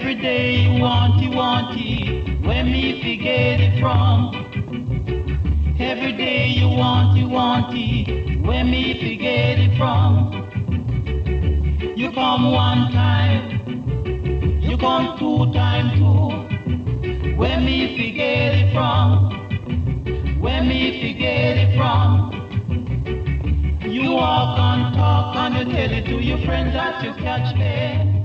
Every day you want it, where me forget it from. Every day you want it, where me forget it from. You come one time, you come two times too, where me forget it from. Where me forget it from. You walk and talk and you tell it to your friends that you catch me.